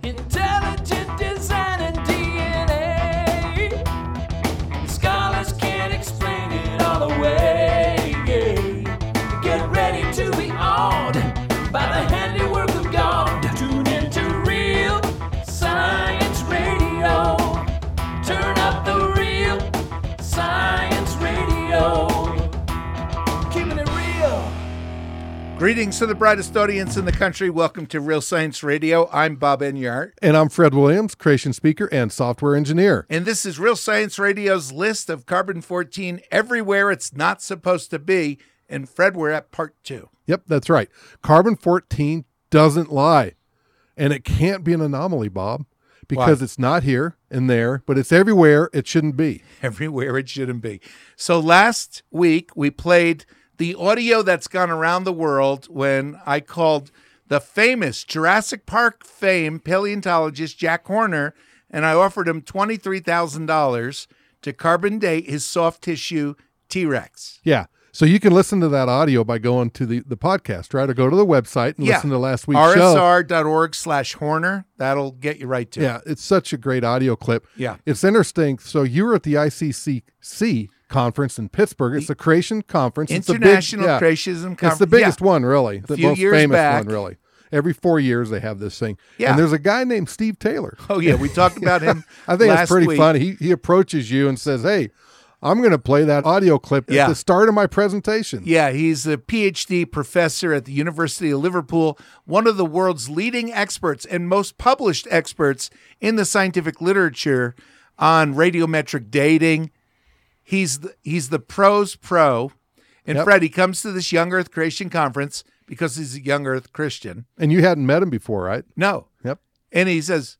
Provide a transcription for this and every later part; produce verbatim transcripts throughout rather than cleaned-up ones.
Intelligent design and D N A. The scholars can't explain it all away. Yeah. Get ready to be awed by the handiwork of God. Tune into Real Science Radio. Turn up the Real Science Radio. Keeping it real. Greetings to the brightest audience in the country. Welcome to Real Science Radio. I'm Bob Enyart. And I'm Fred Williams, creation speaker and software engineer. And this is Real Science Radio's list of carbon fourteen everywhere it's not supposed to be. And Fred, we're at part two. Yep, that's right. Carbon fourteen doesn't lie. And it can't be an anomaly, Bob, because Why? It's not here and there, but it's everywhere it shouldn't be. Everywhere it shouldn't be. So last week we played the audio that's gone around the world when I called the famous Jurassic Park fame paleontologist Jack Horner, and I offered him twenty-three thousand dollars to carbon date his soft tissue T-Rex. Yeah. So you can listen to that audio by going to the, the podcast, right? Or go to the website and Yeah. listen to last week's R S show. R dot org slash Horner. That'll get you right to Yeah, it. it's such a great audio clip. Yeah. It's interesting. So you were at the I C C C conference in Pittsburgh. It's a creation conference. International it's a big, Creationism It's Conference. the biggest Yeah. one, really. The few most years famous back. one, really. Every four years they have this thing. Yeah. And there's a guy named Steve Taylor. Oh, yeah. We talked about him I think last it's pretty week. funny. He he approaches you and says, "Hey, I'm going to play that audio clip Yeah. at the start of my presentation." Yeah, he's a P H D professor at the University of Liverpool, one of the world's leading experts and most published experts in the scientific literature on radiometric dating. He's the, he's the pro's pro. And Yep. Fred, he comes to this Young Earth Creation Conference because he's a Young Earth Christian. And you hadn't met him before, right? No. Yep. And he says,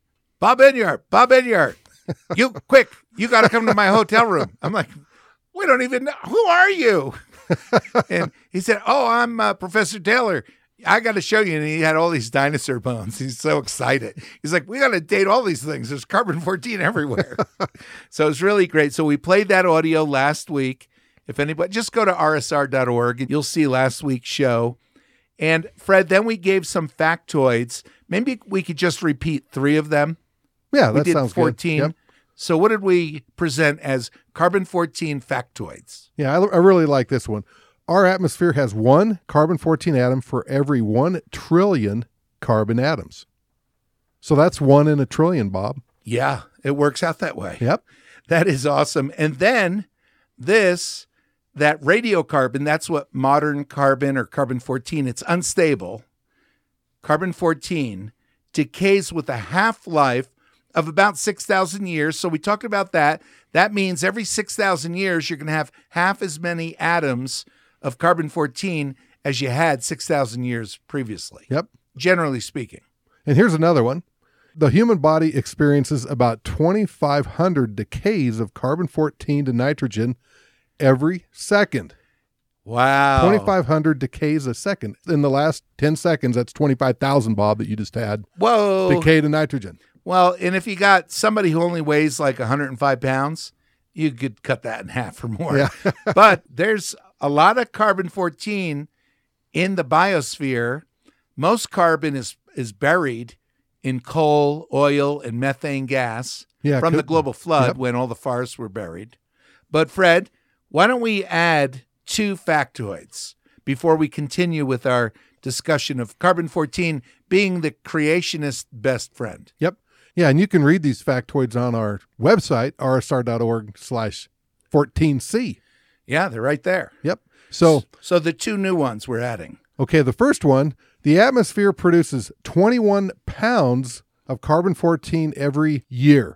Bob Enyart, Bob Enyart, you quick, you got to come to my hotel room. I'm like, we don't even know. Who are you? And he said, oh, I'm uh, Professor Taylor. I got to show you. And he had all these dinosaur bones. He's so excited. He's like, we got to date all these things. There's carbon fourteen everywhere. So it's really great. So we played that audio last week. If anybody, just go to R S R dot org and you'll see last week's show. And Fred, then we gave some factoids. Maybe we could just repeat three of them. Yeah, We that did sounds fourteen. good. Yep. So what did we present as carbon fourteen factoids? Yeah, I, I really like this one. Our atmosphere has one carbon fourteen atom for every one trillion carbon atoms. So that's one in a trillion, Bob. Yeah, it works out that way. Yep. That is awesome. And then this, that radiocarbon, that's what modern carbon or carbon fourteen, it's unstable. Carbon fourteen decays with a half-life of about six thousand years. So we talked about that. That means every six thousand years, you're going to have half as many atoms of carbon fourteen as you had six thousand years previously, Yep. generally speaking. And here's another one. The human body experiences about twenty-five hundred decays of carbon fourteen to nitrogen every second. Wow. twenty-five hundred decays a second. In the last ten seconds, that's twenty-five thousand, Bob, that you just had. Whoa. Decay to nitrogen. Well, and if you got somebody who only weighs like one hundred five pounds, you could cut that in half or more. Yeah. But there's a lot of carbon fourteen in the biosphere. Most carbon is, is buried in coal, oil, and methane gas Yeah, from the could- global flood yep. when all the forests were buried. But Fred, why don't we add two factoids before we continue with our discussion of carbon fourteen being the creationist best friend? Yep. Yeah, and you can read these factoids on our website, R S R dot org slash fourteen C. Yeah, they're right there. Yep. So, So the two new ones we're adding. okay, the first one, the atmosphere produces twenty-one pounds of carbon fourteen every year.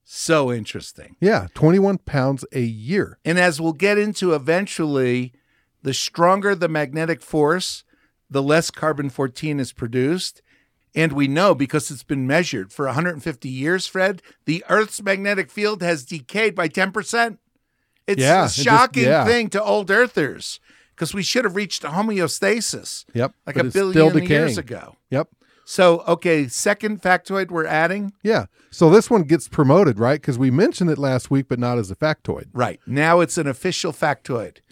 So interesting. Yeah, twenty-one pounds a year. And as we'll get into eventually, the stronger the magnetic force, the less carbon fourteen is produced. And we know because it's been measured for one hundred fifty years, Fred, the Earth's magnetic field has decayed by ten percent. It's Yeah, a it just- shocking yeah. thing to old Earthers because we should have reached homeostasis Yep. like but a it's still billion decaying. years ago. Yep. So, okay, second factoid we're adding. Yeah. So this one gets promoted, right? Because we mentioned it last week, but not as a factoid. Right. Now it's an official factoid. Yep.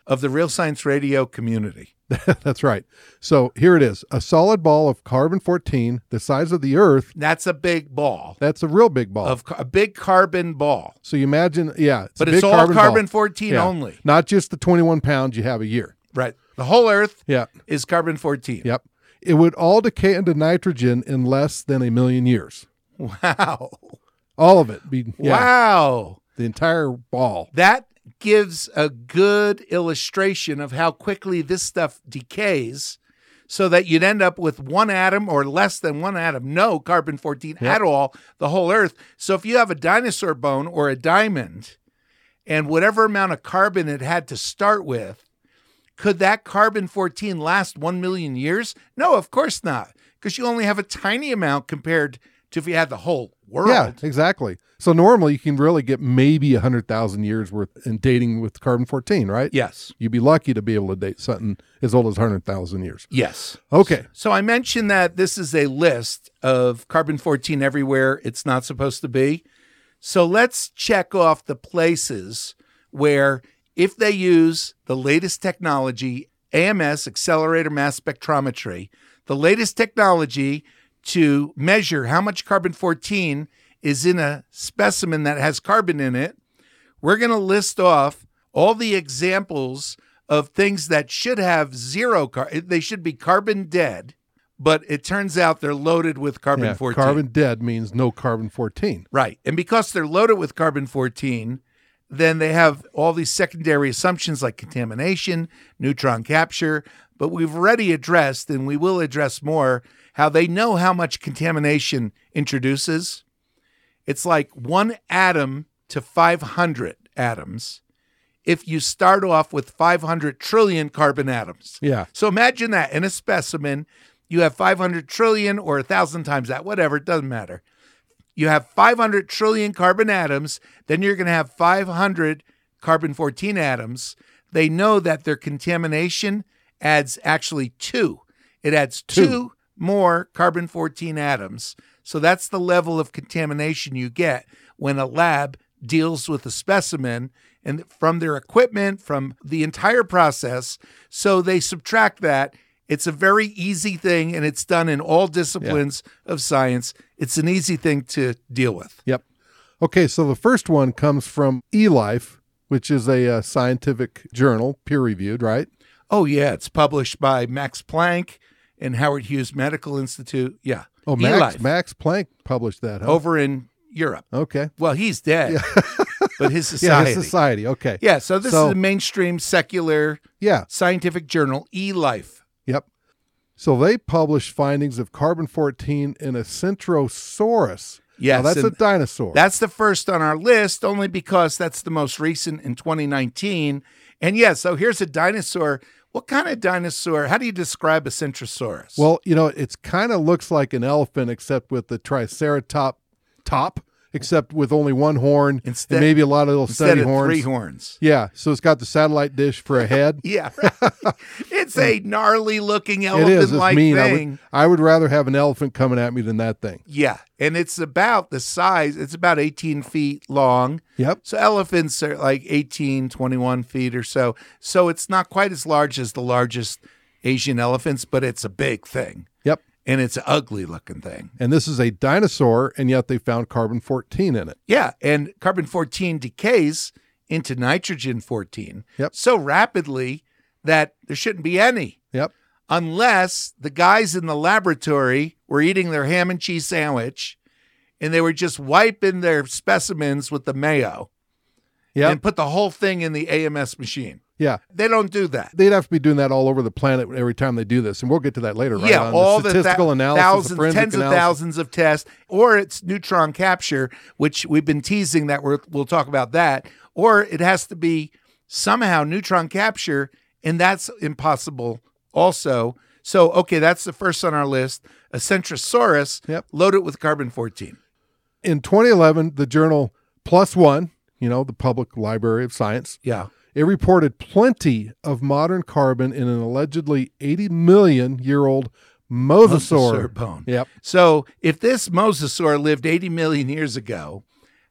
of the Real Science Radio community. That's right. So here it is. A solid ball of carbon fourteen, the size of the Earth. That's a big ball. That's a real big ball. Of a big carbon ball. So you imagine, yeah. It's but a it's big all carbon, carbon ball. fourteen Yeah. only. Not just the twenty-one pounds you have a year. Right. The whole Earth Yeah. is carbon fourteen. Yep. It would all decay into nitrogen in less than a million years. Wow. All of it. Be, yeah, Wow. The entire ball. That gives a good illustration of how quickly this stuff decays, so that you'd end up with one atom or less than one atom, no carbon fourteen Yep. at all, the whole Earth. So if you have a dinosaur bone or a diamond, and whatever amount of carbon it had to start with, could that carbon fourteen last one million years? No, of course not, because you only have a tiny amount compared to if you had the whole world. Yeah, exactly. So normally you can really get maybe one hundred thousand years worth in dating with carbon fourteen, right? Yes. You'd be lucky to be able to date something as old as one hundred thousand years. Yes. Okay. So I mentioned that this is a list of carbon fourteen everywhere it's not supposed to be. So let's check off the places where, if they use the latest technology, A M S, accelerator mass spectrometry, the latest technology to measure how much carbon fourteen is in a specimen that has carbon in it, we're going to list off all the examples of things that should have zero carbon. They should be carbon dead, but it turns out they're loaded with carbon Yeah, fourteen. carbon dead means no carbon fourteen. Right. And because they're loaded with carbon fourteen, then they have all these secondary assumptions like contamination, neutron capture. But we've already addressed, and we will address more, how they know how much contamination introduces. It's like one atom to five hundred atoms if you start off with five hundred trillion carbon atoms. Yeah. So imagine that in a specimen, you have five hundred trillion or a thousand times that, whatever, it doesn't matter. You have five hundred trillion carbon atoms, then you're going to have five hundred carbon fourteen atoms. They know that their contamination adds actually two. It adds two, Two. more carbon fourteen atoms. So that's the level of contamination you get when a lab deals with a specimen, and from their equipment, from the entire process. So they subtract that. It's a very easy thing, and it's done in all disciplines of science. It's an easy thing to deal with. Yep. Okay, so the first one comes from eLife, which is a uh, scientific journal, peer-reviewed, right? Oh, yeah. It's published by Max Planck and Howard Hughes Medical Institute. Yeah. Oh, Max, eLife, Max Planck published that, huh? over in Europe. Okay. Well, he's dead, but his Yeah, society. his society. Okay. Yeah, so this So- is a mainstream secular Yeah. scientific journal, eLife. Yep. So they published findings of carbon fourteen in a Centrosaurus. Yes, Now, that's a and dinosaur. That's the first on our list, only because that's the most recent in twenty nineteen. And yeah, so here's a dinosaur. What kind of dinosaur? How do you describe a Centrosaurus? Well, you know, it kind of looks like an elephant, except with the triceratop top, except with only one horn Instead- and maybe a lot of little instead steady of horns. three horns. Yeah, so it's got the satellite dish for a head. Yeah, right. It's a gnarly looking It is. It's elephant-like mean. I thing. would, I would rather have an elephant coming at me than that thing. Yeah, and it's about the size. It's about eighteen feet long. Yep. So elephants are like eighteen, twenty-one feet or so. So it's not quite as large as the largest Asian elephants, but it's a big thing. Yep. And it's an ugly looking thing. And this is a dinosaur, and yet they found carbon fourteen in it. Yeah, and carbon fourteen decays into nitrogen fourteen Yep. so rapidly that there shouldn't be any, Yep. unless the guys in the laboratory were eating their ham and cheese sandwich and they were just wiping their specimens with the mayo Yep. and put the whole thing in the A M S machine. Yeah. They don't do that. They'd have to be doing that all over the planet every time they do this. And we'll get to that later, right? Yeah, On all the the statistical thou- analysis, the thousands, forensic tens of analysis. thousands of tests, or it's neutron capture, which we've been teasing that we're, we'll talk about that, or it has to be somehow neutron capture, and that's impossible also. So, okay, that's the first on our list, a Centrosaurus Yep. loaded with carbon fourteen. In twenty eleven, the journal Plus One, you know, the Public Library of Science, Yeah. it reported plenty of modern carbon in an allegedly eighty million year old mosasaur. Mosasaur bone. Yep. So if this mosasaur lived eighty million years ago,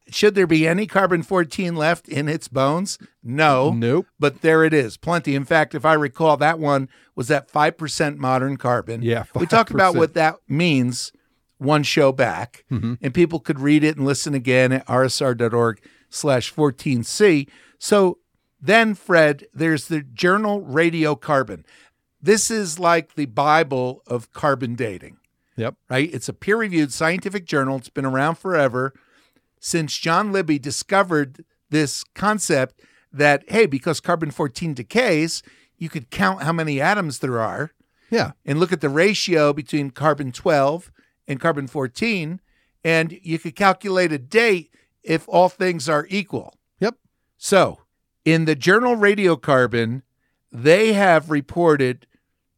Should there be any carbon fourteen left in its bones? No. Nope. But there it is. Plenty. In fact, if I recall, that one was at five percent modern carbon. Yeah, We talked about five percent. what that means one show back, Mm-hmm. and people could read it and listen again at rsr.org slash 14C. So then, Fred, there's the journal Radiocarbon. This is like the Bible of carbon dating, Yep. right? It's a peer-reviewed scientific journal. It's been around forever since John Libby discovered this concept that, hey, because carbon fourteen decays, you could count how many atoms there are Yeah. and look at the ratio between carbon twelve and carbon fourteen, and you could calculate a date if all things are equal. Yep. So, in the journal Radiocarbon, they have reported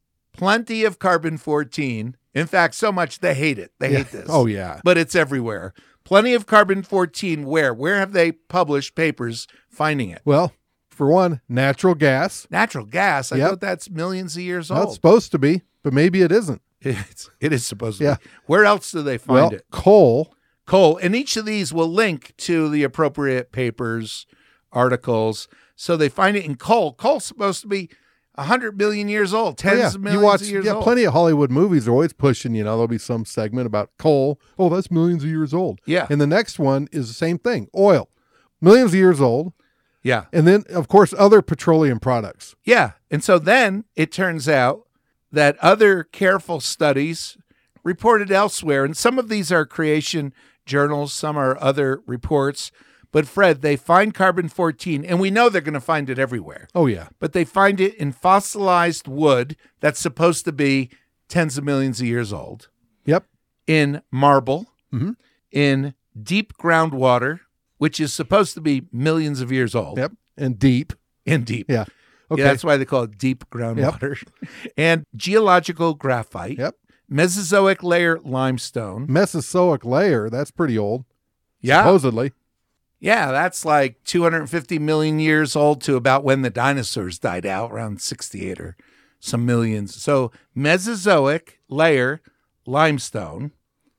plenty of carbon fourteen. In fact, so much they hate it. They Yeah. hate this. Oh, yeah. But it's everywhere. Plenty of carbon fourteen where? Where have they published papers finding it? Well, for one, natural gas. Natural gas. I Yep. thought that's millions of years Well, it's old. supposed to be, but maybe it isn't. It's, it is supposed to Yeah. be. Where else do they find Well, it? coal. Coal. And each of these will link to the appropriate papers, articles. So they find it in coal. Coal's supposed to be one hundred million years old, Oh, tens yeah. of millions You watch of years yeah, old. plenty of Hollywood movies are always pushing, you know, there'll be some segment about coal. Oh, that's millions of years old. Yeah. And the next one is the same thing. Oil. Millions of years old. Yeah. And then, of course, other petroleum products. Yeah. And so then it turns out that other careful studies reported elsewhere, and some of these are creation journals, some are other reports. But Fred, they find carbon fourteen, and we know they're going to find it everywhere. Oh, yeah. But they find it in fossilized wood that's supposed to be tens of millions of years old, Yep. in marble, Mhm. in deep groundwater, which is supposed to be millions of years old, Yep. And deep. in deep. Yeah. Okay. Yeah, that's why they call it deep groundwater. And geological graphite, Yep. Mesozoic layer limestone. Mesozoic layer. That's pretty old. Yeah. Supposedly. Yeah, that's like two hundred fifty million years old to about when the dinosaurs died out, around sixty-eight or some millions. So Mesozoic layer limestone,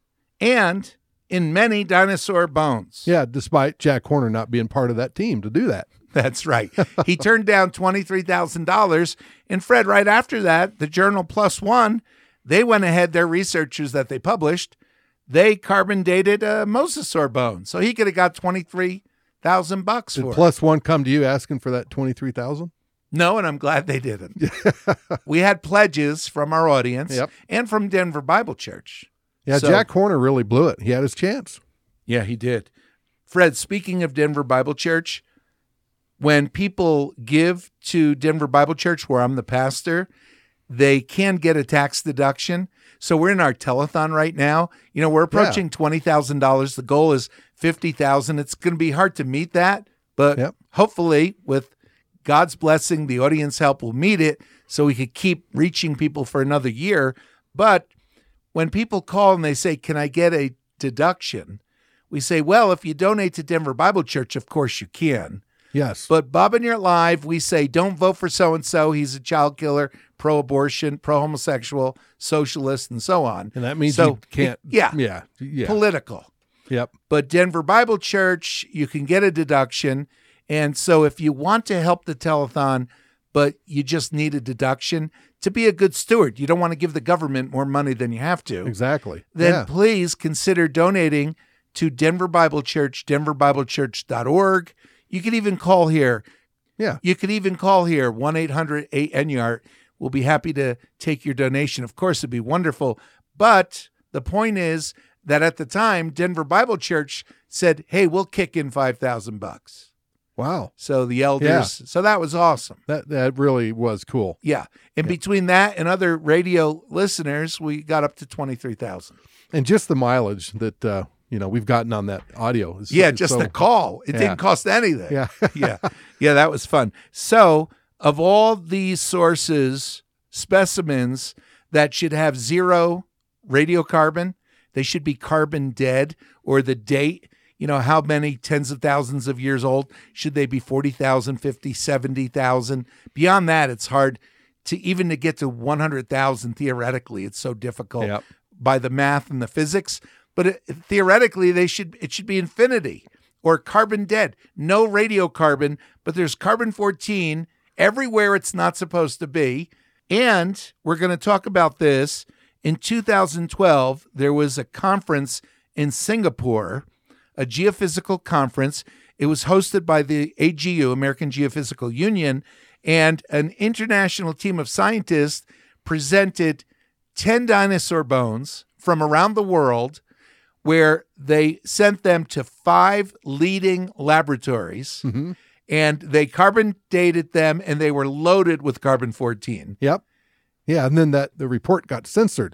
and in many dinosaur bones. Yeah. Despite Jack Horner not being part of that team to do that. That's right. He turned down twenty-three thousand dollars. And Fred, right after that, the journal Plus One, they went ahead, their researchers that they published, they carbon dated a mosasaur bone. So he could have got twenty-three thousand bucks Did for it. Plus One come to you asking for that twenty-three thousand? No, and I'm glad they didn't. We had pledges from our audience Yep. and from Denver Bible Church. Yeah. So- Jack Horner really blew it. He had his chance. Yeah, he did. Fred, speaking of Denver Bible Church, when people give to Denver Bible Church, where I'm the pastor, they can get a tax deduction. So we're in our telethon right now. You know, we're approaching twenty thousand dollars. The goal is fifty thousand dollars. It's going to be hard to meet that, but Yep. hopefully with God's blessing, the audience help will meet it so we could keep reaching people for another year. But when people call and they say, can I get a deduction? We say, well, if you donate to Denver Bible Church, of course you can. Yes. But Bob and Your Live, we say, don't vote for so-and-so. He's a child killer, pro-abortion, pro-homosexual, socialist, and so on. and that means So, you can't. yeah, Yeah. Yeah. political. Yep. But Denver Bible Church, you can get a deduction. And so if you want to help the telethon, but you just need a deduction to be a good steward, you don't want to give the government more money than you have to, Exactly. then yeah. please consider donating to Denver Bible Church, denver bible church dot org. You could even call here. Yeah. You could even call here, one eight hundred eight N Y A R T. We'll be happy to take your donation. Of course, it'd be wonderful. But the point is that at the time, Denver Bible Church said, hey, we'll kick in five thousand bucks. Wow. So the elders, Yeah. so that was awesome. That that really was cool. Yeah. And between that and other radio listeners, we got up to twenty-three thousand. And just the mileage that uh, you know we've gotten on that audio. Is, Yeah, is just so, the call. It Yeah. didn't cost anything. Yeah. yeah. Yeah, that was fun. So, of all these sources, specimens that should have zero radiocarbon, they should be carbon dead, or the date, you know, how many tens of thousands of years old? Should they be forty thousand, fifty, seventy thousand? Beyond that, it's hard to even to get to one hundred thousand theoretically. It's so difficult Yep. by the math and the physics. But it, theoretically, they should it should be infinity. or carbon dead. No radiocarbon, but there's carbon fourteen everywhere it's not supposed to be. And we're going to talk about this. In two thousand twelve, there was a conference in Singapore, a geophysical conference. It was hosted by the A G U, American Geophysical Union, and an international team of scientists presented ten dinosaur bones from around the world, where they sent them to five leading laboratories, Mm-hmm. and they carbon dated them, and they were loaded with carbon fourteen. Yep. Yeah, and then that the report got censored.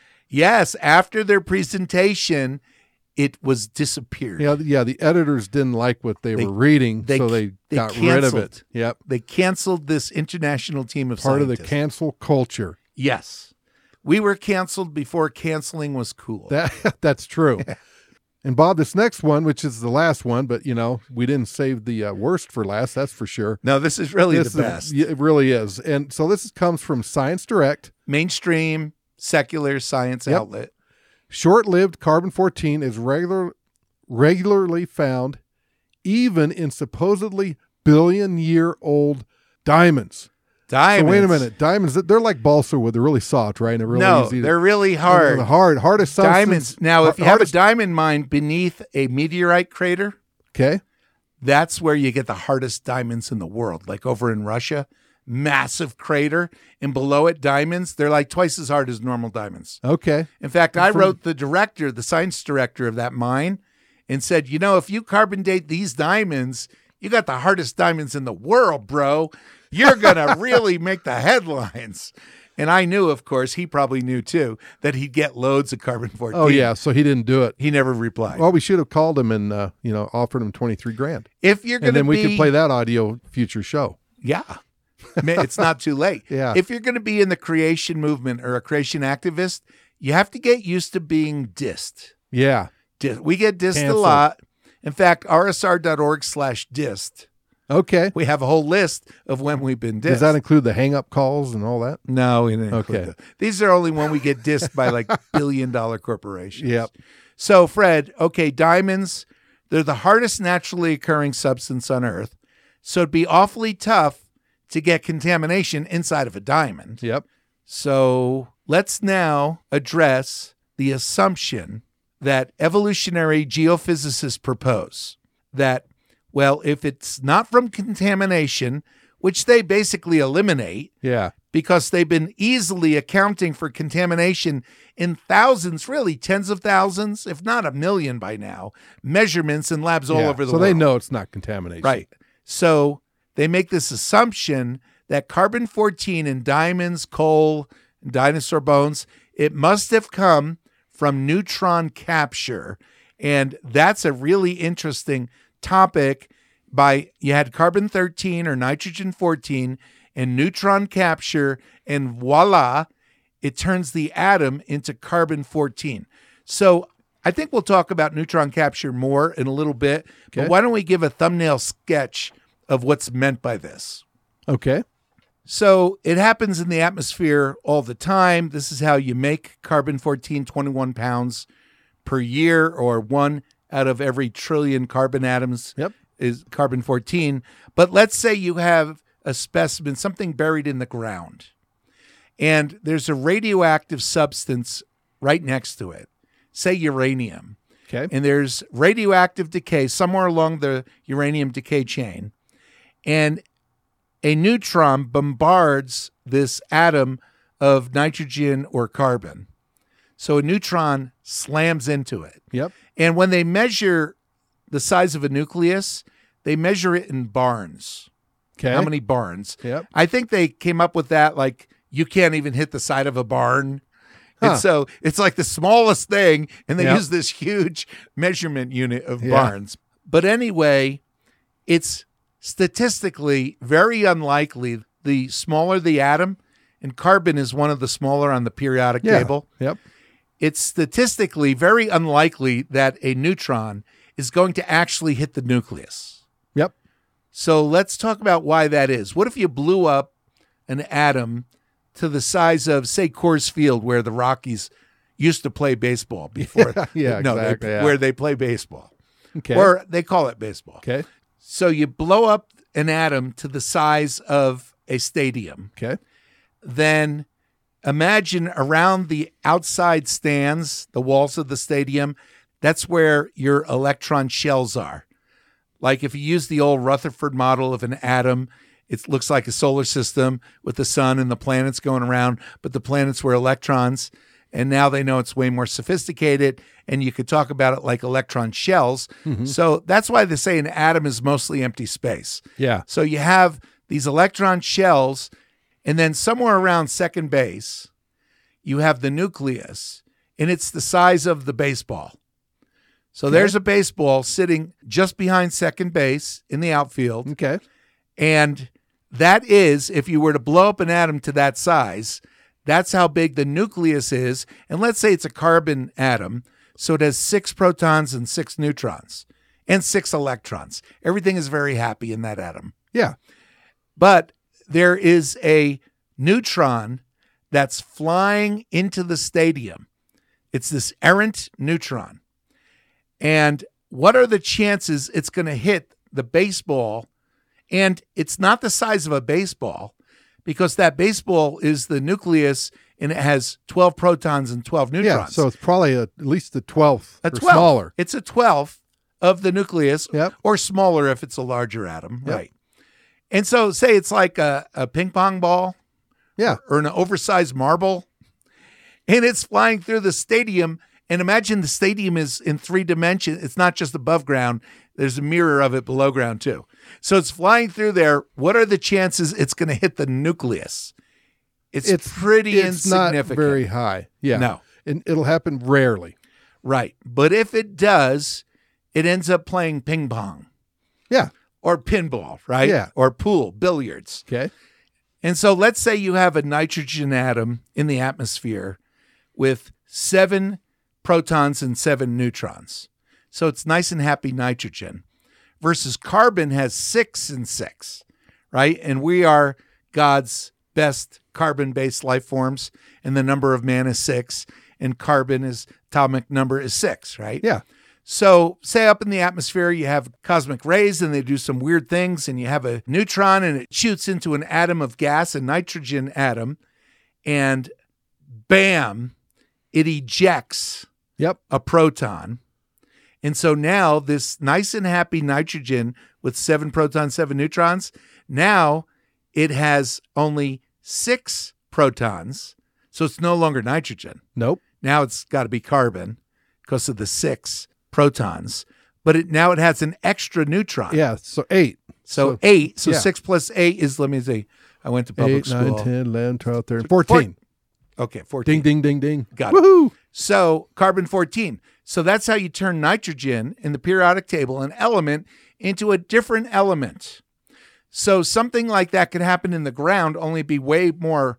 Yes, after their presentation, it was disappeared. Yeah, yeah. The editors didn't like what they, They- were reading, they- so they, they got rid of canceled. it. Yep. They canceled this international team of Part of the scientists. cancel culture. Yes. We were canceled before canceling was cool. That that's true. And Bob, this next one, which is the last one, but you know, we didn't save the uh, worst for last. That's for sure. no, this is really This the is- best. yeah, it really is. And so this comes from Science Direct. Mainstream, secular science Yep. outlet. Short-lived carbon fourteen is regular, regularly found even in supposedly billion-year-old diamonds. Diamonds. So wait a minute. Diamonds, they're like balsa wood. They're really soft, right? And they're really no, easy to- they're really they're hard. the hard, hardest substance. Diamonds. Now, if Har- you have a hardest- diamond mine beneath a meteorite crater, Okay. that's where you get the hardest diamonds in the world. Like over in Russia, massive crater, and below it, diamonds. They're like twice as hard as normal diamonds. Okay. In fact, I From- wrote the director, the science director of that mine, and said, you know, if you carbon date these diamonds, you got the hardest diamonds in the world, bro. You're going to really make the headlines. And I knew, of course, he probably knew too, that he'd get loads of carbon fourteen. Oh, yeah. So he didn't do it. He never replied. Well, we should have called him and, uh, you know, offered him twenty-three grand. if you're going And to then we be, could play that audio future show. yeah, Man, it's not too late. Yeah. If you're going to be in the creation movement or a creation activist, you have to get used to being dissed. Yeah. Dis- We get dissed Canceled. a lot. In fact, r s r dot org slash dissed. Okay. We have a whole list of when we've been dissed. Does that include the hang up calls and all that? no, we didn't include Okay. that. These are only when we get dissed by like billion dollar corporations. Yep. So, Fred, okay, diamonds, they're the hardest naturally occurring substance on Earth. So it'd be awfully tough to get contamination inside of a diamond. Yep. So let's now address the assumption that evolutionary geophysicists propose that, well, if it's not from contamination, which they basically eliminate Yeah. because they've been easily accounting for contamination in thousands, really tens of thousands, if not a million by now, measurements in labs all Yeah. over the so world. they know it's not contamination. Right. So they make this assumption that carbon fourteen in diamonds, coal, and dinosaur bones, it must have come from neutron capture. And that's a really interesting topic. By you had carbon thirteen or nitrogen fourteen and neutron capture, and voila, it turns the atom into carbon fourteen. So I think we'll talk about neutron capture more in a little bit. Okay. But why don't we give a thumbnail sketch of what's meant by this? Okay. So it happens in the atmosphere all the time. This is how you make carbon fourteen, twenty-one pounds per year, or one out of every trillion carbon atoms Yep. is carbon fourteen. But let's say you have a specimen, something buried in the ground, and there's a radioactive substance right next to it, say uranium. Okay. And there's radioactive decay somewhere along the uranium decay chain. And a neutron bombards this atom of nitrogen or carbon. So a neutron slams into it. Yep. And when they measure the size of a nucleus, they measure it in barns. Okay. How many barns? Yep. I think they came up with that like you can't even hit the side of a barn. Huh. And so it's like the smallest thing, and they Yep. use this huge measurement unit of Yeah. barns. But anyway, it's statistically very unlikely. The smaller the atom, and carbon is one of the smaller on the periodic Yeah. table, Yep. it's statistically very unlikely that a neutron is going to actually hit the nucleus. Yep. So let's talk about why that is. What if you blew up an atom to the size of, say, Coors Field, where the Rockies used to play baseball before? Yeah, no, they- exactly, yeah. where they play baseball. Okay. Or they call it baseball. Okay. So you blow up an atom to the size of a stadium. Okay. Then imagine around the outside stands, the walls of the stadium, that's where your electron shells are. Like if you use the old Rutherford model of an atom, it looks like a solar system with the sun and the planets going around, but the planets were electrons. And now they know it's way more sophisticated, and you could talk about it like electron shells. Mm-hmm. So that's why they say an atom is mostly empty space. Yeah. So you have these electron shells, and then somewhere around second base, you have the nucleus, and it's the size of the baseball. So Okay. there's a baseball sitting just behind second base in the outfield. Okay. And that is, if you were to blow up an atom to that size, that's how big the nucleus is. And let's say it's a carbon atom. So it has six protons and six neutrons and six electrons. Everything is very happy in that atom. Yeah. But there is a neutron that's flying into the stadium. It's this errant neutron. And what are the chances it's going to hit the baseball? And it's not the size of a baseball, because that baseball is the nucleus and it has twelve protons and twelve neutrons. Yeah. So it's probably a, at least the twelfth a or twelfth. smaller. It's a twelfth of the nucleus, Yep. or smaller if it's a larger atom. Yep. Right. And so say it's like a, a ping pong ball Yeah. or an oversized marble, and it's flying through the stadium. And imagine the stadium is in three dimensions. It's not just above ground. There's a mirror of it below ground too. So it's flying through there. What are the chances it's going to hit the nucleus? It's, It's pretty It's not insignificant. very high. Yeah. No. And it'll happen rarely. Right. But if it does, it ends up playing ping pong Yeah. or pinball, right? Yeah. Or pool, billiards. Okay. And so let's say you have a nitrogen atom in the atmosphere with seven protons and seven neutrons. So it's nice and happy nitrogen, versus carbon has six and six, right? And we are God's best carbon-based life forms, and the number of man is six, and carbon is atomic number is six, right? Yeah. So say up in the atmosphere, you have cosmic rays and they do some weird things, and you have a neutron and it shoots into an atom of gas, a nitrogen atom, and bam, it ejects Yep. a proton. And so now this nice and happy nitrogen with seven protons, seven neutrons, now it has only six protons. So it's no longer nitrogen. Nope. Now it's got to be carbon because of the six protons. But it now it has an extra neutron. Yeah. So eight. So, So- eight. So yeah. six plus eight is, let me see. I went to public Eight, nine, school. ten, eleven, twelve, thirteen, fourteen. Okay, fourteen. Ding, ding, ding, ding. Got it. Woohoo. So carbon fourteen. So that's how you turn nitrogen in the periodic table, an element, into a different element. So something like that could happen in the ground, only be way more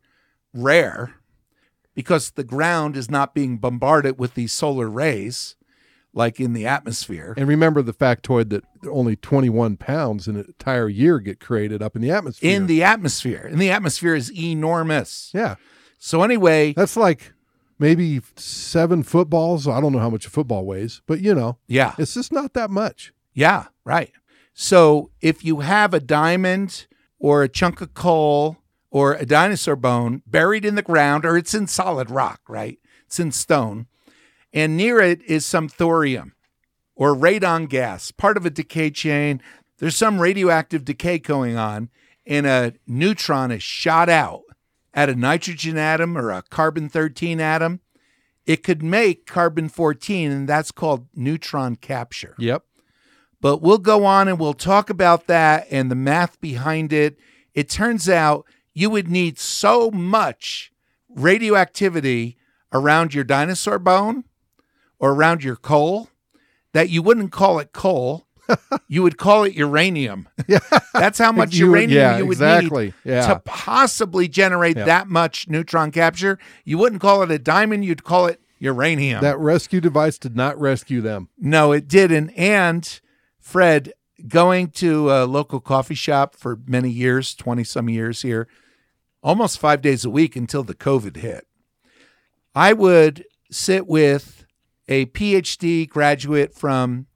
rare because the ground is not being bombarded with these solar rays like in the atmosphere. And remember the factoid that only twenty-one pounds in an entire year get created up in the atmosphere. In the atmosphere. And the atmosphere is enormous. yeah. So anyway, That's like maybe seven footballs. I don't know how much a football weighs, but you know, yeah. it's just not that much. Yeah, right. So if you have a diamond or a chunk of coal or a dinosaur bone buried in the ground, or it's in solid rock, right? It's in stone, and near it is some thorium or radon gas, part of a decay chain. There's some radioactive decay going on, and a neutron is shot out at a nitrogen atom or a carbon thirteen atom. It could make carbon fourteen, and that's called neutron capture. Yep. But we'll go on and we'll talk about that and the math behind it. It turns out you would need so much radioactivity around your dinosaur bone or around your coal that you wouldn't call it coal. You would call it uranium. Yeah. That's how much You would- uranium yeah, you would exactly. need Yeah. to possibly generate Yeah. that much neutron capture. You wouldn't call it a diamond. You'd call it uranium. That rescue device did not rescue them. No, it didn't. And Fred, going to a local coffee shop for many years, twenty some years here, almost five days a week until the COVID hit, I would sit with a P H D graduate from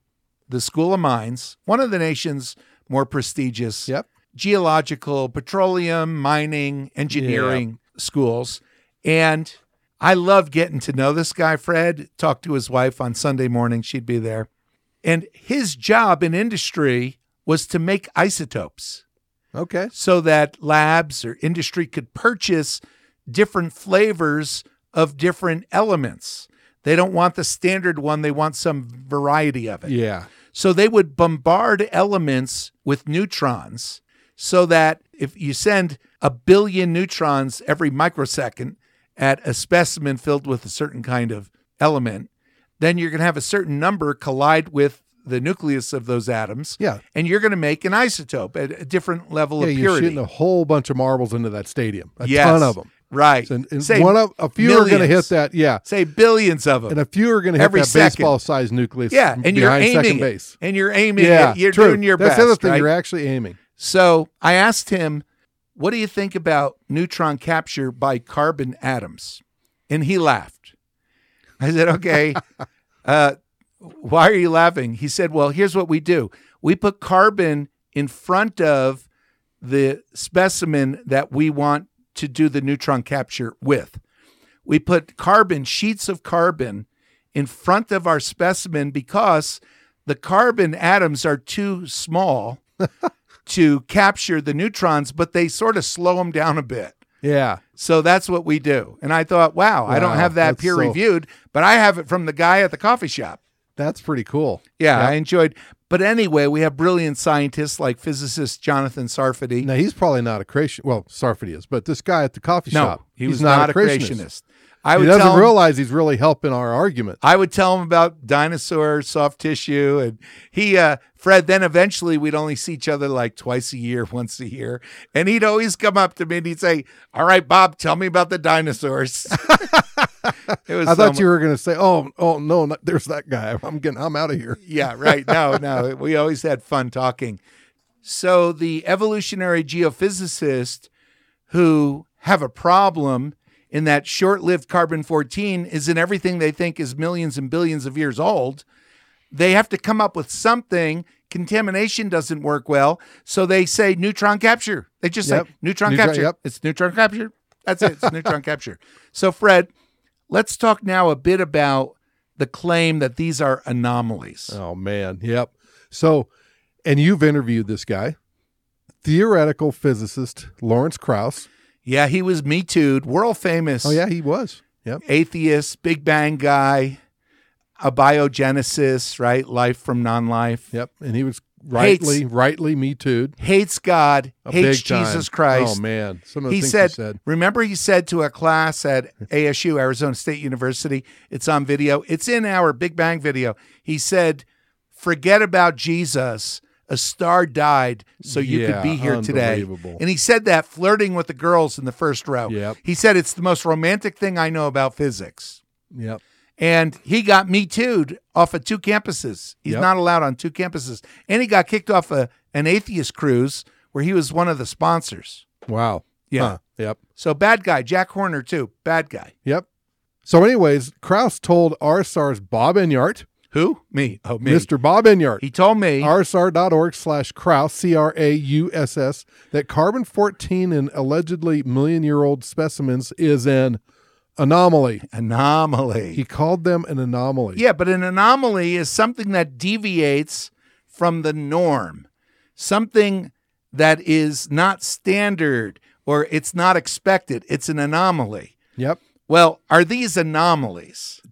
the School of Mines, one of the nation's more prestigious Yep. geological, petroleum, mining, engineering schools. And I love getting to know this guy, Fred. Talk to his wife on Sunday morning. She'd be there. And his job in industry was to make isotopes Okay. so that labs or industry could purchase different flavors of different elements. They don't want the standard one. They want some variety of it. Yeah. So they would bombard elements with neutrons so that if you send a billion neutrons every microsecond at a specimen filled with a certain kind of element, then you're going to have a certain number collide with the nucleus of those atoms. Yeah. And you're going to make an isotope at a different level Yeah, of you're purity. shooting a whole bunch of marbles into that stadium. A Yes. ton of them. Right. And, and Say one of a few are going to hit millions. that. Yeah. Say billions of them. And a few are going to hit Every that second. baseball-sized nucleus. Yeah, and you're behind aiming second it. base. And you're aiming Yeah, it. You're true. doing your That's best. the other thing. right? You're actually aiming. So I asked him, what do you think about neutron capture by carbon atoms? And he laughed. I said, okay, uh, why are you laughing? He said, well, here's what we do. We put carbon in front of the specimen that we want to do the neutron capture with. We put carbon, sheets of carbon in front of our specimen because the carbon atoms are too small to capture the neutrons, but they sort of slow them down a bit. Yeah. So that's what we do. And I thought, wow, I don't Wow, have that that's peer so- reviewed, but I have it from the guy at the coffee shop. That's pretty cool. Yeah, Yep. I enjoyed. But anyway, we have brilliant scientists like physicist Jonathan Sarfati. Now, he's probably not a creation. Well, Sarfati is, but this guy at the coffee No, shop, he he's was not, a creationist. creationist. I He would doesn't tell him, realize he's really helping our argument. I would tell him about dinosaur soft tissue, and he, uh, Fred. Then eventually we'd only see each other like twice a year, once a year, and he'd always come up to me and he'd say, "All right, Bob, tell me about the dinosaurs." It was I so thought mu- you were going to say, "Oh, oh no, not, there's that guy. I'm getting, I'm out of here." Yeah, right. No, no. We always had fun talking. So the evolutionary geophysicists who have a problem in that short-lived carbon fourteen is in everything they think is millions and billions of years old. They have to come up with something. Contamination doesn't work well. So they say neutron capture. They just Yep. say neutron, Neutron- capture. yep. It's neutron capture. That's it. It's neutron capture. So Fred, let's talk now a bit about the claim that these are anomalies. Oh man, yep. So, and you've interviewed this guy, theoretical physicist Lawrence Krauss. Yeah, he was Me Too'd, world famous Oh yeah, he was. Yep. atheist, Big Bang guy, abiogenesis, right? Life from non-life. Yep. And he was rightly, rightly Me Too'd. Hates God, A hates big time. Jesus Christ. Oh man, some of the He things said, he said. remember he said to a class at A S U, Arizona State University, it's on video. It's in our Big Bang video. He said, forget about Jesus. A star died so you Yeah, could be here today. unbelievable. And he said that flirting with the girls in the first row. Yep. He said, it's the most romantic thing I know about physics. Yep. And he got Me Too'd off of two campuses. He's Yep. not allowed on two campuses. And he got kicked off a, an atheist cruise where he was one of the sponsors. Wow. Yeah. Huh. Yep. So bad guy. Jack Horner, too. Bad guy. Yep. So, anyways, Krauss told R S R's Bob Enyart, Who? Me. Oh, me. Mister Bob Enyart, He told me. R S R dot org slash Krauss, C R A U S S, that carbon fourteen in allegedly million-year-old specimens is an anomaly. Anomaly. He called them an anomaly. Yeah, but an anomaly is something that deviates from the norm, something that is not standard or it's not expected. It's an anomaly. Yep. Well, are these anomalies?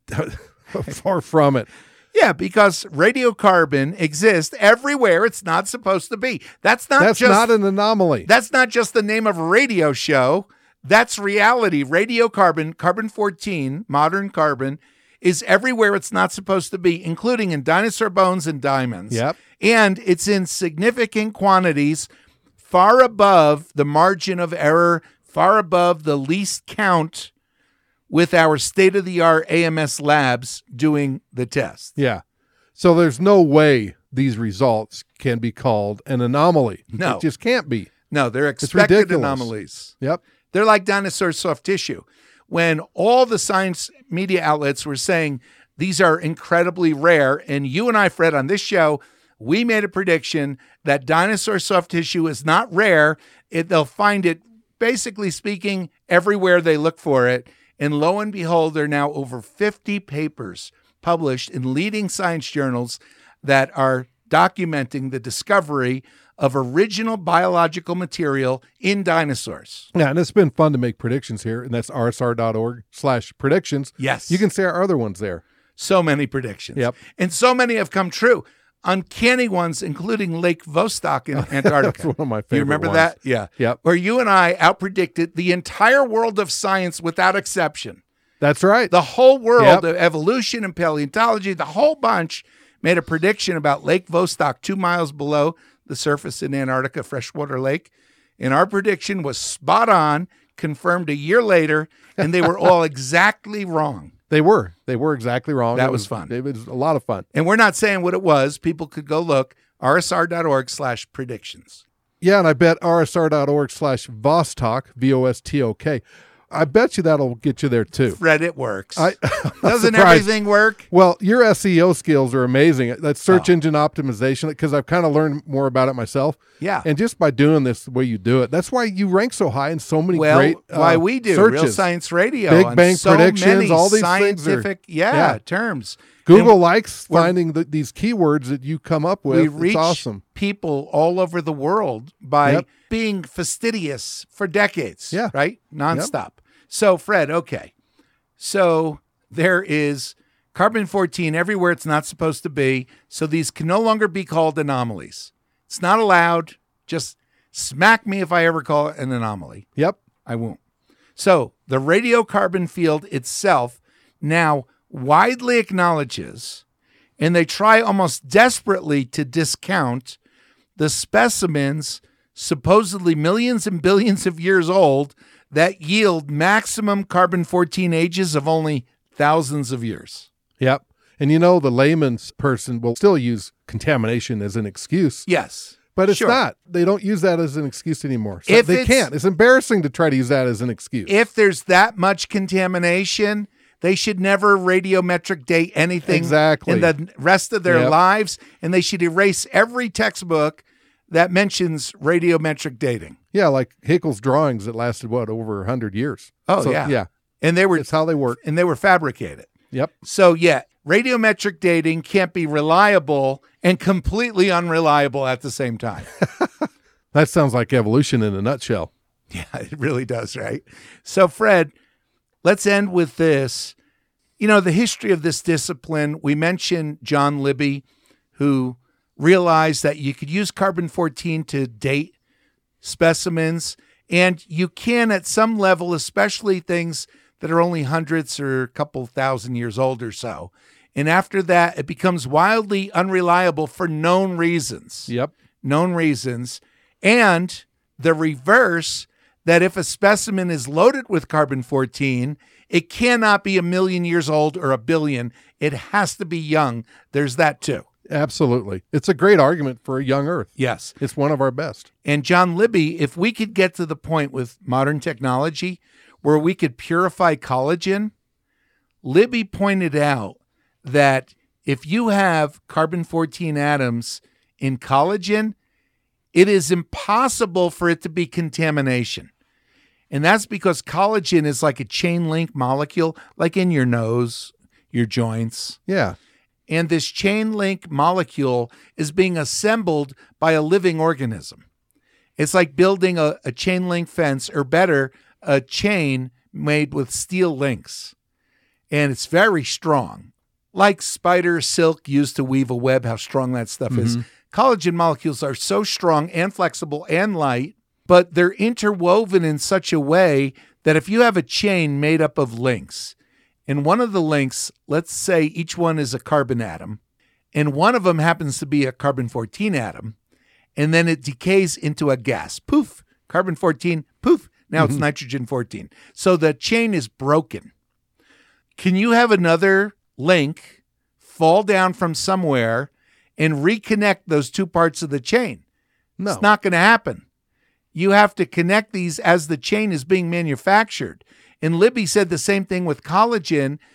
Far from it. Yeah, because radiocarbon exists everywhere it's not supposed to be. That's not That's just not an anomaly. that's not just the name of a radio show. That's reality. Radiocarbon, carbon fourteen, modern carbon, is everywhere it's not supposed to be, including in dinosaur bones and diamonds. Yep. And it's in significant quantities, far above the margin of error, far above the least count with our state-of-the-art A M S labs doing the test. Yeah. So there's no way these results can be called an anomaly. No. It just can't be. No, they're expected ridiculous. anomalies. Yep. They're like dinosaur soft tissue. When all the science media outlets were saying These are incredibly rare. And you and I, Fred, on this show, we made a prediction that dinosaur soft tissue is not rare. It, they'll find it, basically speaking, everywhere they look for it. And lo and behold, there are now over fifty papers published in leading science journals that are documenting the discovery of original biological material in dinosaurs. Yeah, and it's been fun to make predictions here, and that's r s r dot org slash predictions. Yes. You can see our other ones there. So many predictions. Yep. And so many have come true. Uncanny ones, including Lake Vostok in Antarctica. That's one of my favorite You remember ones. that? Yeah. Yep. Where you and I outpredicted the entire world of science without exception. That's right. The whole world Yep. of evolution and paleontology, the whole bunch made a prediction about Lake Vostok, two miles below the surface in Antarctica, freshwater lake. And our prediction was spot on, confirmed a year later, and they were all exactly wrong. They were. They were exactly wrong. That It was fun. It was a lot of fun. And we're not saying what it was. People could go look, r s r dot org slash predictions. Yeah, and I bet r s r dot org slash Vostok, V O S T O K. I bet you that'll get you there too. Fred, it works. I, Doesn't surprised. everything work? Well, your S E O skills are amazing. That search Oh. engine optimization, because I've kind of learned more about it myself. Yeah. And just by doing this the way you do it, that's why you rank so high in so many Well, great uh, why we do searches. Real Science Radio, Big on Bang so predictions, many all these things are- scientific, yeah, yeah. terms. Google And likes we're- finding the, these keywords that you come up with. we It's reach awesome. people all over the world by Yep. being fastidious for decades. Yeah. Right? Nonstop. So, Fred, okay. So there is carbon fourteen everywhere it's not supposed to be. So these can no longer be called anomalies. It's not allowed. Just smack me if I ever call it an anomaly. Yep. I won't. So the radiocarbon field itself now widely acknowledges, and they try almost desperately to discount the specimens supposedly millions and billions of years old that yield maximum carbon fourteen ages of only thousands of years. Yep. And you know, the layman's person will still use contamination as an excuse. Yes. But it's sure. not. They don't use that as an excuse anymore. So If they it's- can't. It's embarrassing to try to use that as an excuse. If there's that much contamination, they should never radiometric date anything Exactly. in the rest of their Yep. lives, and they should erase every textbook that mentions radiometric dating. Yeah, like Haeckel's drawings that lasted, what, over one hundred years. Oh, So, yeah. Yeah. And they were It's how they work. and they were fabricated. Yep. So, yeah, radiometric dating can't be reliable and completely unreliable at the same time. That sounds like evolution in a nutshell. Yeah, it really does, right? So, Fred, let's end with this. You know, the history of this discipline, we mentioned John Libby, who realized that you could use carbon fourteen to date specimens, and you can at some level, especially things that are only hundreds or a couple thousand years old or so. And after that, it becomes wildly unreliable for known reasons. Yep. known reasons, and the reverse, that if a specimen is loaded with carbon fourteen, it cannot be a million years old or a billion. It has to be young. There's that too. Absolutely. It's a great argument for a young Earth. Yes. It's one of our best. And John Libby, if we could get to the point with modern technology where we could purify collagen, Libby pointed out that if you have carbon fourteen atoms in collagen, it is impossible for it to be contamination. And that's because collagen is like a chain link molecule, like in your nose, your joints. Yeah. And this chain link molecule is being assembled by a living organism. It's like building a, a chain link fence, or better, a chain made with steel links. And it's very strong. Like spider silk used to weave a web, how strong that stuff Mm-hmm. is. Collagen molecules are so strong and flexible and light, but they're interwoven in such a way that if you have a chain made up of links, and one of the links, let's say each one is a carbon atom, and one of them happens to be a carbon fourteen atom, and then it decays into a gas. Poof, carbon fourteen, poof, now it's nitrogen fourteen. So the chain is broken. Can you have another link fall down from somewhere and reconnect those two parts of the chain? No. It's not going to happen. You have to connect these as the chain is being manufactured. And Libby said the same thing with collagen.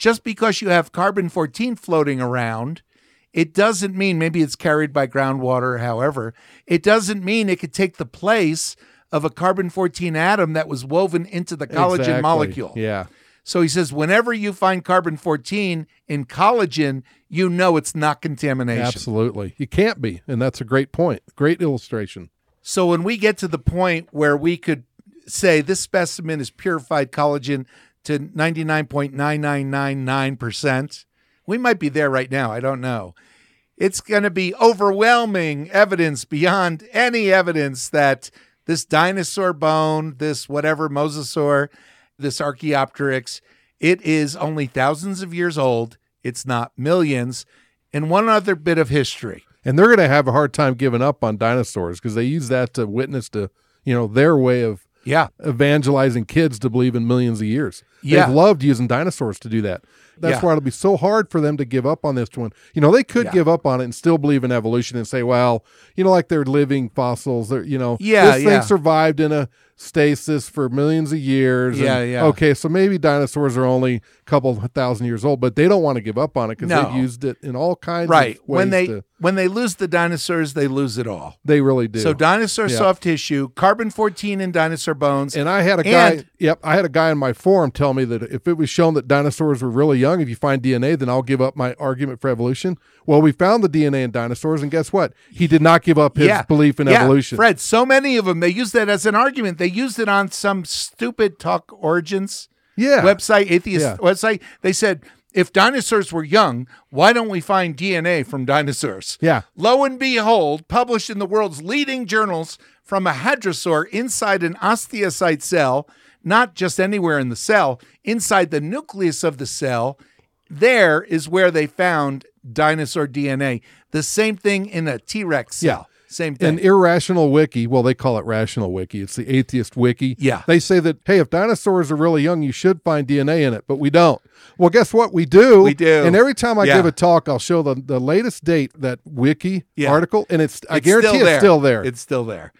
just because you have carbon fourteen floating around, it doesn't mean, maybe it's carried by groundwater, however, it doesn't mean it could take the place of a carbon fourteen atom that was woven into the collagen Exactly. molecule. Yeah. So he says, whenever you find carbon fourteen in collagen, you know it's not contamination. Absolutely. You can't be. And that's a great point. Great illustration. So when we get to the point where we could say this specimen is purified collagen to ninety-nine point nine nine nine nine percent, we might be there right now. I don't know. It's going to be overwhelming evidence beyond any evidence that this dinosaur bone, this whatever mosasaur, this Archaeopteryx, it is only thousands of years old. It's not millions. And one other bit of history. And they're going to have a hard time giving up on dinosaurs because they use that to witness to, you know, their way of Yeah. evangelizing kids to believe in millions of years. Yeah. They've loved using dinosaurs to do that. That's Yeah. why it'll be so hard for them to give up on this one. You know, they could Yeah. give up on it and still believe in evolution and say, well, you know, like they're living fossils. They're, you know, Yeah, this yeah. thing survived in a stasis for millions of years. Yeah, and, yeah. Okay, so maybe dinosaurs are only a couple thousand years old, but they don't want to give up on it because No. they've used it in all kinds Right. of ways. When they to, when they lose the dinosaurs, they lose it all. they really do. So dinosaur Yeah. soft tissue, carbon fourteen in dinosaur bones. And I had a guy, And- yep, I had a guy in my forum tell me that if it was shown that dinosaurs were really young, if you find D N A, then I'll give up my argument for evolution. Well, we found the D N A in dinosaurs, and guess what? He did not give up his yeah. belief in yeah. evolution. Fred, so many of them, they use that as an argument. They used it on some stupid Talk Origins Yeah. website, atheist Yeah. website. They said, if dinosaurs were young, why don't we find D N A from dinosaurs? Yeah. Lo and behold, published in the world's leading journals from a hadrosaur inside an osteocyte cell, not just anywhere in the cell, inside the nucleus of the cell, there is where they found dinosaur D N A. The same thing in a T-Rex cell. Yeah. Same thing. An irrational wiki, well, they call it rational wiki. It's the atheist wiki. Yeah. They say that, hey, if dinosaurs are really young, you should find D N A in it, but we don't. Well, guess what? We do. We do. And every time I Yeah. give a talk, I'll show the, the latest date, that wiki Yeah. article, and it's, I It's guarantee still it's still there. It's still there.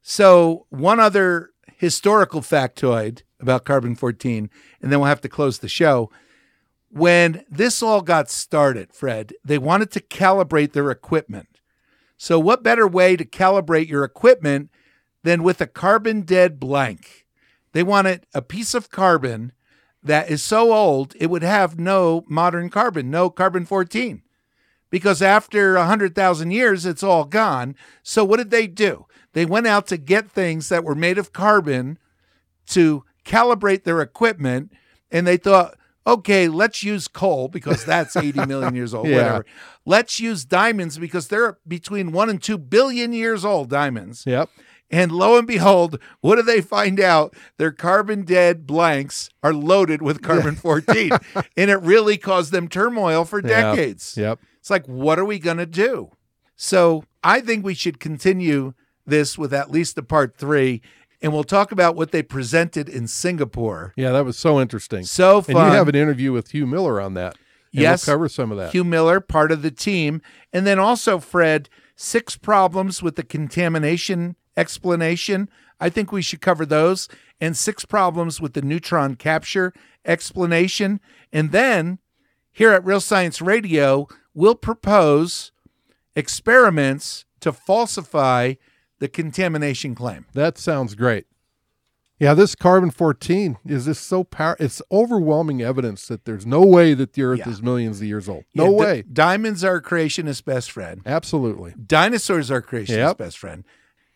So one other historical factoid about carbon fourteen, and then we'll have to close the show. When this all got started, Fred, they wanted to calibrate their equipment. So what better way to calibrate your equipment than with a carbon dead blank? They wanted a piece of carbon that is so old, it would have no modern carbon, no carbon fourteen. Because after one hundred thousand years, it's all gone. So what did they do? They went out to get things that were made of carbon to calibrate their equipment, and they thought, okay, let's use coal because that's eighty million years old, Yeah. whatever. Let's use diamonds because they're between one and two billion years old, diamonds. Yep. And lo and behold, what do they find out? Their carbon dead blanks are loaded with carbon fourteen. And it really caused them turmoil for Yeah. decades. Yep. It's like, what are we going to do? So I think we should continue this with at least a part three, and we'll talk about what they presented in Singapore. Yeah, that was so interesting. So fun. And you have an interview with Hugh Miller on that. And Yes. We'll cover some of that. Hugh Miller, part of the team. And then also, Fred, six problems with the contamination explanation. I think we should cover those. And six problems with the neutron capture explanation. And then here at Real Science Radio, we'll propose experiments to falsify the contamination claim. That sounds great. Yeah, this carbon fourteen is just so power. It's overwhelming evidence that there's no way that the Earth Yeah. is millions of years old. No Yeah, di- way. diamonds are creationist best friend. Absolutely. Dinosaurs are creationist Yep. best friend.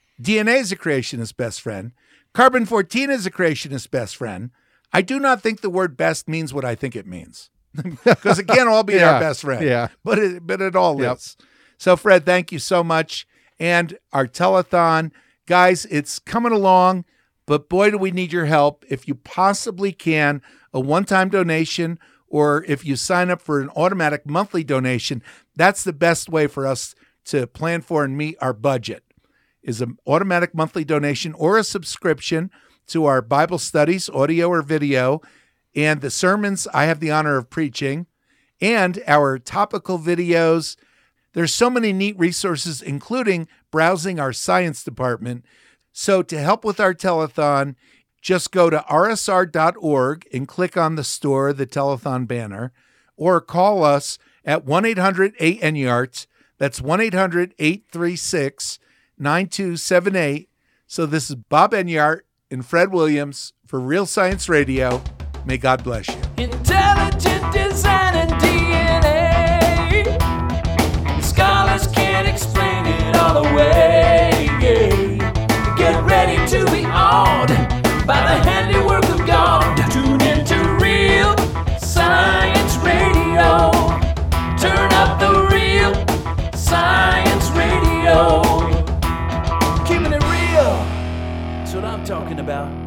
D N A is a creationist best friend. Carbon fourteen is a creationist best friend. I do not think the word best means what I think it means. Because it can't all be Yeah, our best friend. yeah. But it, but it all Yep. is. So, Fred, thank you so much. And our telethon, guys, it's coming along, but boy, do we need your help. If you possibly can, a one-time donation, or if you sign up for an automatic monthly donation, that's the best way for us to plan for and meet our budget, is an automatic monthly donation or a subscription to our Bible studies, audio or video, and the sermons I have the honor of preaching, and our topical videos. There's so many neat resources, including browsing our science department. So to help with our telethon, just go to r s r dot org and click on the store, the telethon banner, or call us at one eight hundred eight N Y A R T S. That's one eight hundred eight three six nine two seven eight. So this is Bob Enyart and Fred Williams for Real Science Radio. May God bless you. Intelligent design and D N A. Scholars can't explain it all away. Get ready to be awed by the handiwork of God. Tune into Real Science Radio. Turn up the Real Science Radio. Keeping it real. That's what I'm talking about.